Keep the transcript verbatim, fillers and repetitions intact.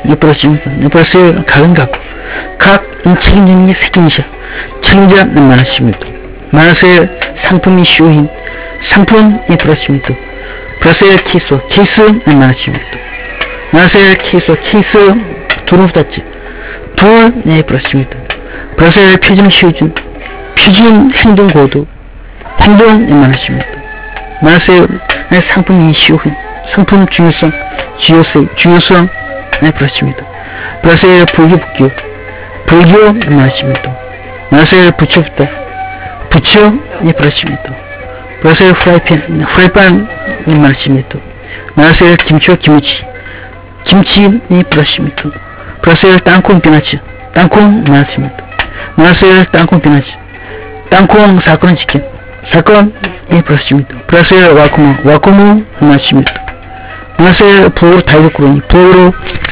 네, 그렇습니다. 네, 브라셀 각은 각, 각은 책임자니 책임자, 책임자, 네, 말하십니다. 브라셀 상품이 쇼인, 상품, 네, 그렇습니다. 브라셀 케이스, 케이스, 네, 말하십니다. 브라셀 케이스, 케이스, 둘은 붙었지. 둘, 네, 그렇습니다. 브라셀 표정 쉬워준, 표준 행동 고도, 행동, 네, 말하십니다. 브라셀 상품이 쉬운, 상품 중요성, 중요성, 중요성, 네, 그렇습니다. 브라셀 불교, 불교, 불교, 네, 말하십니다. 브라셀 부처부터, 부처, 네, 그렇습니다. 브라셀 후라이팬, 후라이팬, 네, 말하십니다. 브라셀 김치, 김치, 김치, 네, 그렇습니다. 브라셀 땅콩 비나치, 땅콩, 말하십니다. 브라셀 땅콩 비나치, 땅콩 사건 치킨, 사건, 예, 그렇습니다. 브라셀 와쿠모, 와쿠모, 말하십니다. 브라셀 부어로 다이도크로니, 부어로